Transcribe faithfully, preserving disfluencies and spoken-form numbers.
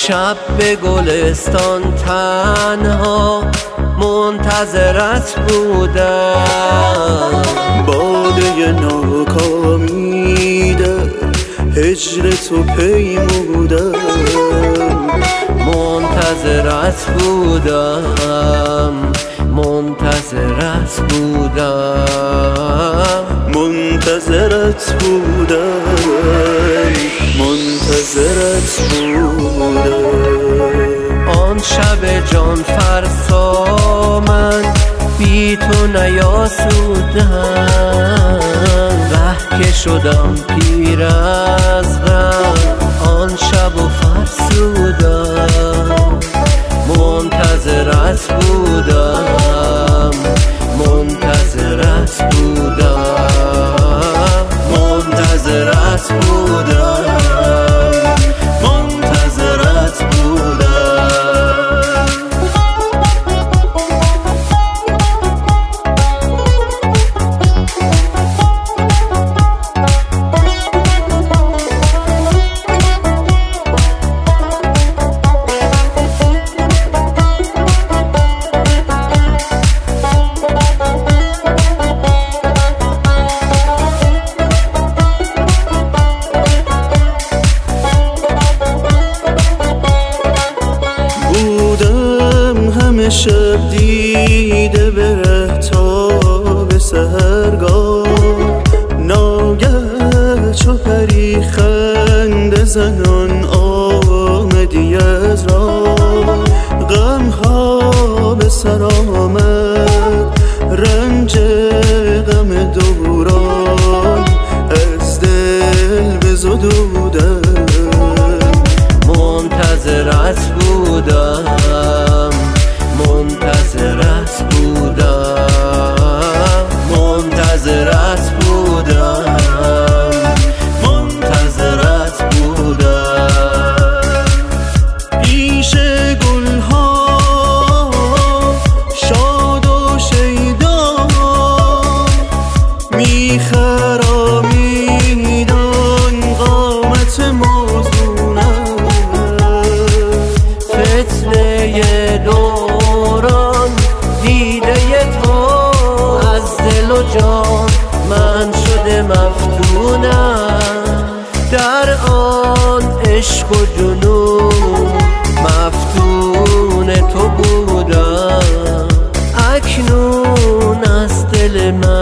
شب به گلستان تنها منتظرت بودم، باده ناکامیده هجر تو پیمودم، منتظرت بودم منتظرت بودم منتظرت بودم منتظرت بودم. آن شب جان فرسا من بی تو نیاسودم، ره که شدم پیر از غم آن شب و فرسودم، منتظرت بودم منتظرت بودم منتظرت بودم منتظرت بودم. شب دیده بره تا به سحرگاه، ناگه چو پری خنده زنان آمدی از راه، غم ها به سر آمد رنج غم دوران از دل بزدودم، منتظرت بودم منتظرت بودم منتظرت بودم منتظرت بودم. پیش گلها شاد و شیدا میخرامیدن قامت موزونم، فتنه دوران دیده تو از دل و جان من شده مفتونم، در آن عشق و جنون مفتون تو بودم، اکنون از دل من